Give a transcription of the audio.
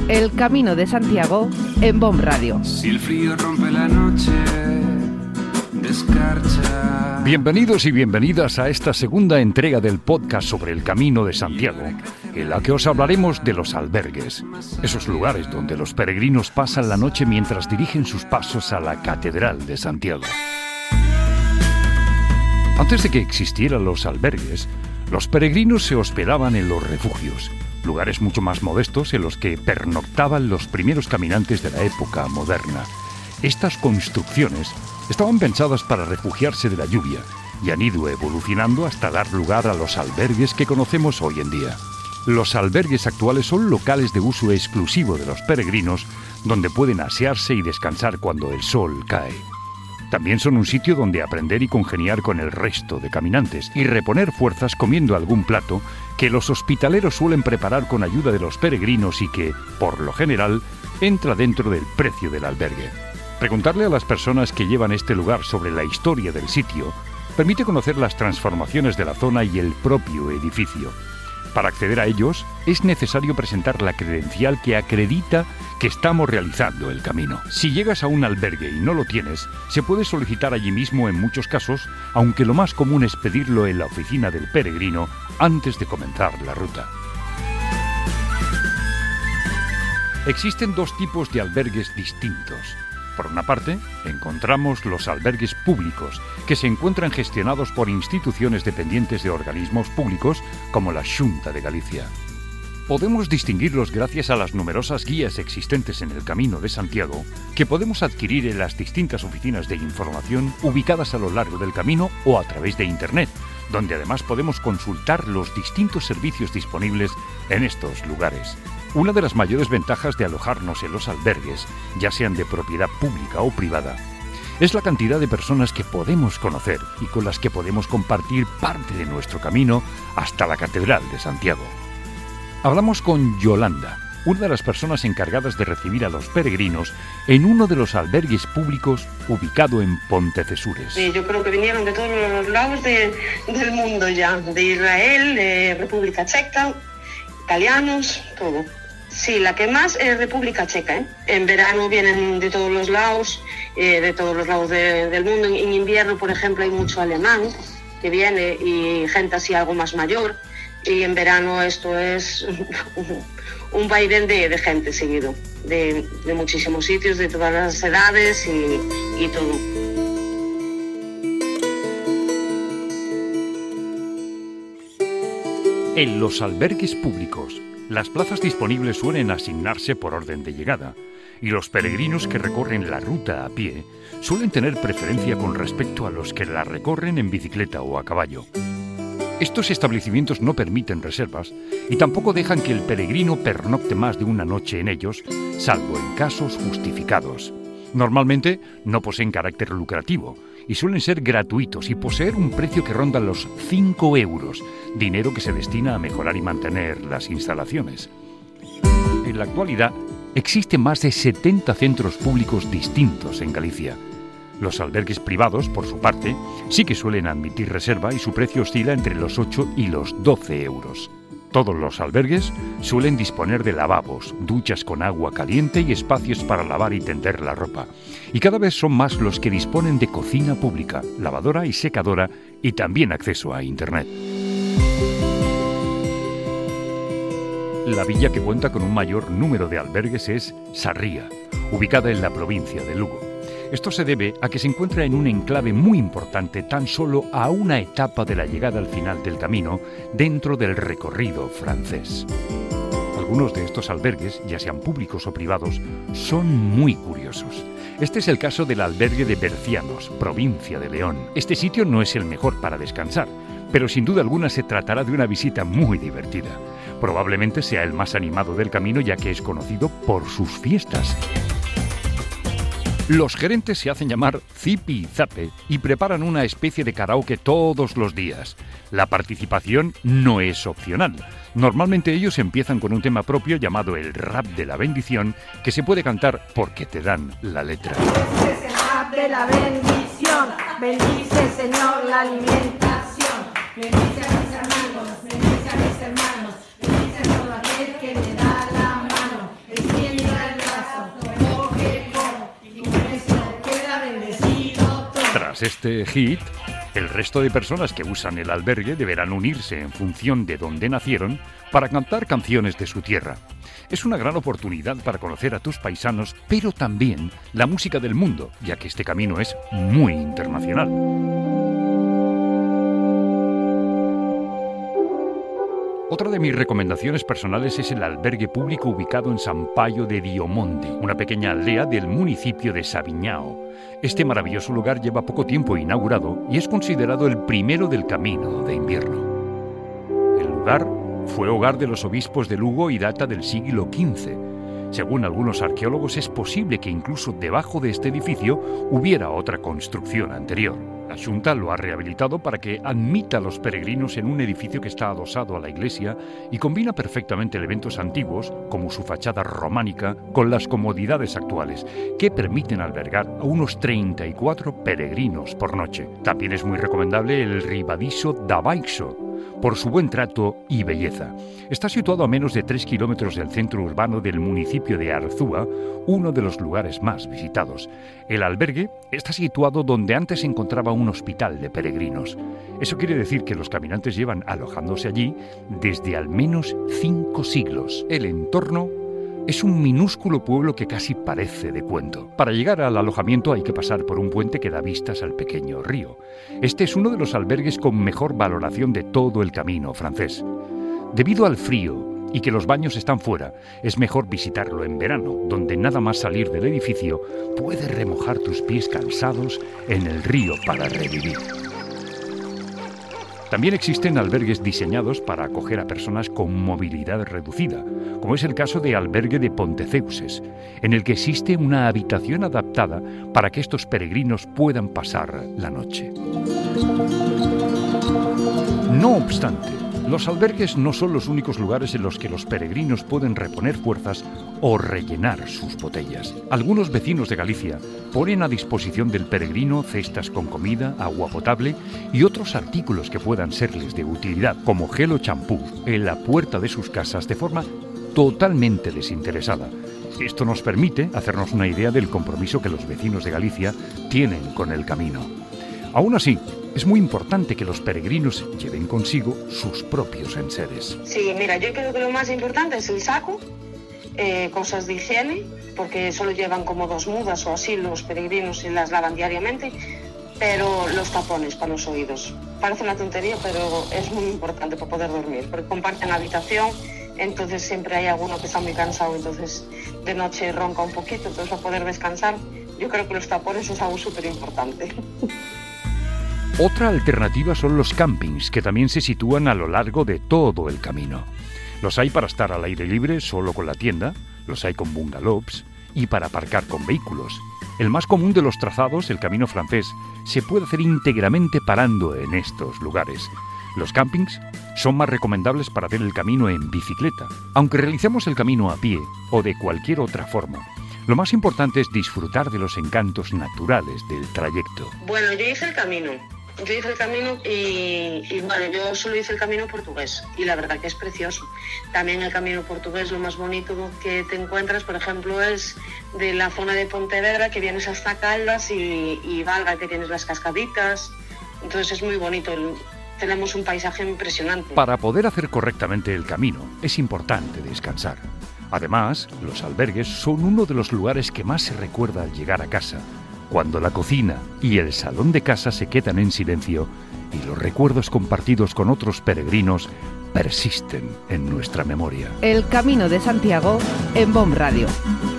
El Camino de Santiago en BOM Radio. Si el frío rompe la noche, descarcha. Bienvenidos y bienvenidas a esta segunda entrega del podcast sobre el Camino de Santiago, en la que os hablaremos de los albergues, esos lugares donde los peregrinos pasan la noche mientras dirigen sus pasos a la Catedral de Santiago. Antes de que existieran los albergues, los peregrinos se hospedaban en los refugios, lugares mucho más modestos en los que pernoctaban los primeros caminantes de la época moderna. Estas construcciones estaban pensadas para refugiarse de la lluvia y han ido evolucionando hasta dar lugar a los albergues que conocemos hoy en día. Los albergues actuales son locales de uso exclusivo de los peregrinos, donde pueden asearse y descansar cuando el sol cae. También son un sitio donde aprender y congeniar con el resto de caminantes y reponer fuerzas comiendo algún plato que los hospitaleros suelen preparar con ayuda de los peregrinos y que, por lo general, entra dentro del precio del albergue. Preguntarle a las personas que llevan este lugar sobre la historia del sitio permite conocer las transformaciones de la zona y el propio edificio. Para acceder a ellos, es necesario presentar la credencial que acredita que estamos realizando el camino. Si llegas a un albergue y no lo tienes, se puede solicitar allí mismo en muchos casos, aunque lo más común es pedirlo en la oficina del peregrino antes de comenzar la ruta. Existen dos tipos de albergues distintos. Por una parte, encontramos los albergues públicos, que se encuentran gestionados por instituciones dependientes de organismos públicos como la Xunta de Galicia. Podemos distinguirlos gracias a las numerosas guías existentes en el Camino de Santiago, que podemos adquirir en las distintas oficinas de información ubicadas a lo largo del camino o a través de Internet, donde además podemos consultar los distintos servicios disponibles en estos lugares. Una de las mayores ventajas de alojarnos en los albergues, ya sean de propiedad pública o privada, es la cantidad de personas que podemos conocer y con las que podemos compartir parte de nuestro camino hasta la Catedral de Santiago. Hablamos con Yolanda, una de las personas encargadas de recibir a los peregrinos en uno de los albergues públicos ubicado en Pontecesures. Sí, yo creo que vinieron de todos los lados del mundo ya, de Israel, de República Checa, italianos, todo. Sí, la que más es República Checa, ¿eh? En verano vienen de todos los lados, del mundo. En invierno, por ejemplo, hay mucho alemán que viene y gente así algo más mayor. Y en verano esto es un vaivén de gente seguido, de muchísimos sitios, de todas las edades y todo. En los albergues públicos, las plazas disponibles suelen asignarse por orden de llegada, y los peregrinos que recorren la ruta a pie suelen tener preferencia con respecto a los que la recorren en bicicleta o a caballo. Estos establecimientos no permiten reservas y tampoco dejan que el peregrino pernocte más de una noche en ellos, salvo en casos justificados. Normalmente no poseen carácter lucrativo y suelen ser gratuitos y poseer un precio que ronda los 5 euros, dinero que se destina a mejorar y mantener las instalaciones. En la actualidad, existen más de 70 centros públicos distintos en Galicia. Los albergues privados, por su parte, sí que suelen admitir reserva y su precio oscila entre los 8 y los 12 euros. Todos los albergues suelen disponer de lavabos, duchas con agua caliente y espacios para lavar y tender la ropa. Y cada vez son más los que disponen de cocina pública, lavadora y secadora y también acceso a Internet. La villa que cuenta con un mayor número de albergues es Sarría, ubicada en la provincia de Lugo. Esto se debe a que se encuentra en un enclave muy importante tan solo a una etapa de la llegada al final del camino dentro del recorrido francés. Algunos de estos albergues, ya sean públicos o privados, son muy curiosos. Este es el caso del albergue de Bercianos, provincia de León. Este sitio no es el mejor para descansar, pero sin duda alguna se tratará de una visita muy divertida. Probablemente sea el más animado del camino, ya que es conocido por sus fiestas. Los gerentes se hacen llamar Zipi y Zape y preparan una especie de karaoke todos los días. La participación no es opcional. Normalmente ellos empiezan con un tema propio llamado el rap de la bendición, que se puede cantar porque te dan la letra. Este es el rap de la bendición. Bendice, Señor, la alimentación. Bendice a mis hermanos, bendice a mis hermanos. Bendice a todo aquel que me da la mano. El cielo Tras este hit, el resto de personas que usan el albergue deberán unirse en función de dónde nacieron para cantar canciones de su tierra. Es una gran oportunidad para conocer a tus paisanos, pero también la música del mundo, ya que este camino es muy internacional. Otra de mis recomendaciones personales es el albergue público ubicado en San Paio de Diomonde, una pequeña aldea del municipio de Sabiñao. Este maravilloso lugar lleva poco tiempo inaugurado y es considerado el primero del camino de invierno. El lugar fue hogar de los obispos de Lugo y data del siglo XV. Según algunos arqueólogos, es posible que incluso debajo de este edificio hubiera otra construcción anterior. La Xunta lo ha rehabilitado para que admita a los peregrinos en un edificio que está adosado a la iglesia y combina perfectamente elementos antiguos, como su fachada románica, con las comodidades actuales, que permiten albergar a unos 34 peregrinos por noche. También es muy recomendable el Ribadiso da Baixo, por su buen trato y belleza. Está situado a menos de 3 kilómetros del centro urbano del municipio de Arzúa, uno de los lugares más visitados. El albergue está situado donde antes se encontraba un hospital de peregrinos. Eso quiere decir que los caminantes llevan alojándose allí desde al menos 5 siglos. El entorno es un minúsculo pueblo que casi parece de cuento. Para llegar al alojamiento hay que pasar por un puente que da vistas al pequeño río. Este es uno de los albergues con mejor valoración de todo el camino francés. Debido al frío y que los baños están fuera, es mejor visitarlo en verano, donde nada más salir del edificio puedes remojar tus pies cansados en el río para revivir. También existen albergues diseñados para acoger a personas con movilidad reducida, como es el caso de Albergue de Ponteceuses, en el que existe una habitación adaptada para que estos peregrinos puedan pasar la noche. No obstante, los albergues no son los únicos lugares en los que los peregrinos pueden reponer fuerzas o rellenar sus botellas. Algunos vecinos de Galicia ponen a disposición del peregrino cestas con comida, agua potable y otros artículos que puedan serles de utilidad, como gel o champú, en la puerta de sus casas de forma totalmente desinteresada. Esto nos permite hacernos una idea del compromiso que los vecinos de Galicia tienen con el camino. Aún así, es muy importante que los peregrinos lleven consigo sus propios enseres. Sí, mira, yo creo que lo más importante es el saco, cosas de higiene, porque solo llevan como 2 mudas o así los peregrinos y las lavan diariamente, pero los tapones para los oídos. Parece una tontería, pero es muy importante para poder dormir, porque comparten habitación, entonces siempre hay alguno que está muy cansado, entonces de noche ronca un poquito, entonces para poder descansar, yo creo que los tapones es algo súper importante. Otra alternativa son los campings, que también se sitúan a lo largo de todo el camino. Los hay para estar al aire libre solo con la tienda, los hay con bungalows y para aparcar con vehículos. El más común de los trazados, el camino francés, se puede hacer íntegramente parando en estos lugares. Los campings son más recomendables para hacer el camino en bicicleta, aunque realicemos el camino a pie o de cualquier otra forma. Lo más importante es disfrutar de los encantos naturales del trayecto. Bueno, yo hice el camino y bueno, yo solo hice el camino portugués y la verdad que es precioso. También el camino portugués, lo más bonito que te encuentras, por ejemplo, es de la zona de Pontevedra, que vienes hasta Caldas y Valga, que tienes las cascaditas. Entonces es muy bonito, tenemos un paisaje impresionante. Para poder hacer correctamente el camino es importante descansar. Además, los albergues son uno de los lugares que más se recuerda al llegar a casa, cuando la cocina y el salón de casa se quedan en silencio y los recuerdos compartidos con otros peregrinos persisten en nuestra memoria. El Camino de Santiago en BOM Radio.